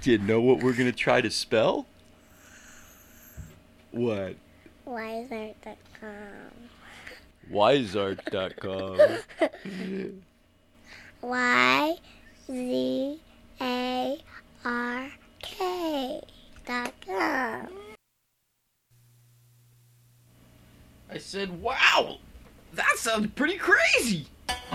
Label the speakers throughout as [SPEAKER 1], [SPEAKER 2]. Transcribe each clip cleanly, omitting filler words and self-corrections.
[SPEAKER 1] Do you know what we're gonna try to spell? What?
[SPEAKER 2] Wiser.com.
[SPEAKER 1] Wiseart.com.
[SPEAKER 2] YZARK.com.
[SPEAKER 1] I said, wow! That sounds pretty crazy!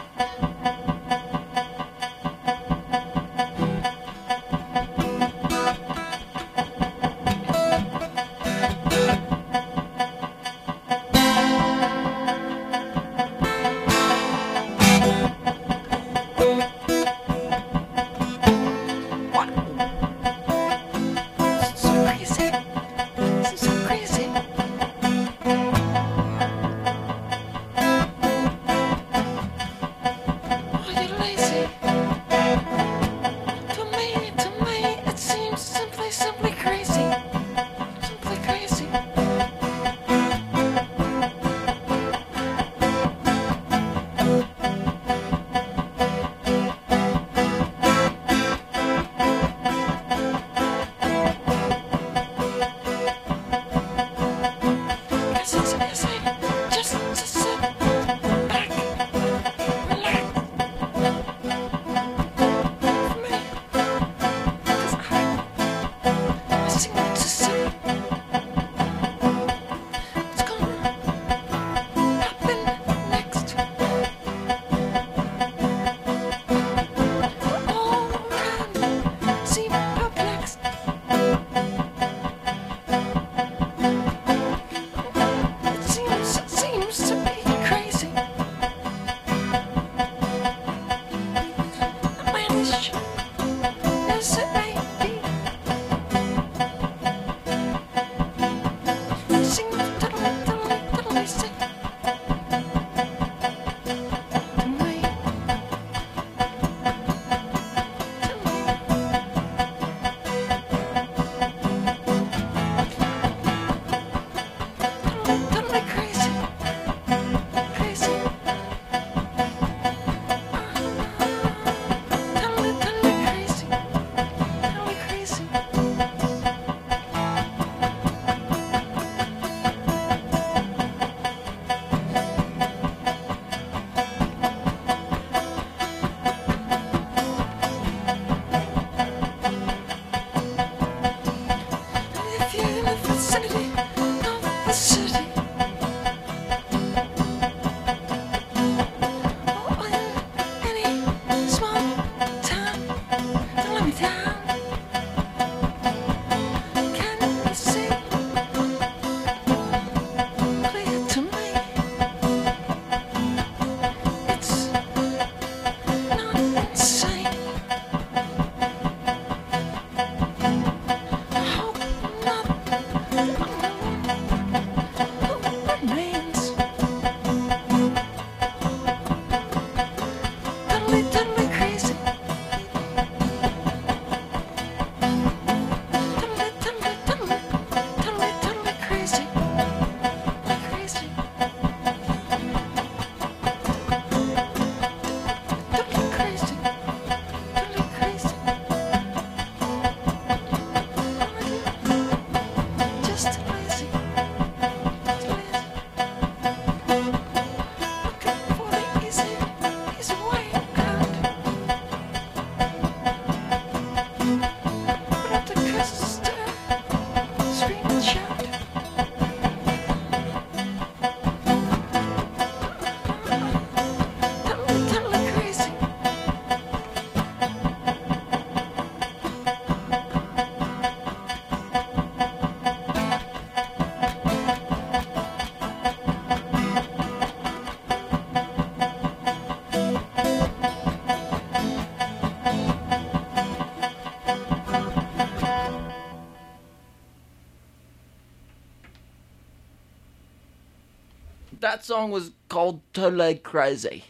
[SPEAKER 1] That song was called Totally Crazy.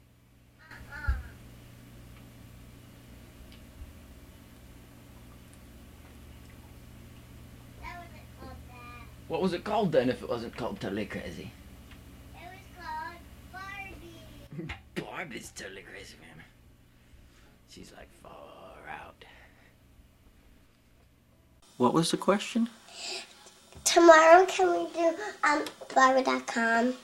[SPEAKER 1] What was it called then if it wasn't called Totally Crazy?
[SPEAKER 2] It was called Barbie.
[SPEAKER 1] Barbie's totally crazy, man. She's like far out. What was the question?
[SPEAKER 2] Tomorrow can we do Barbie.com?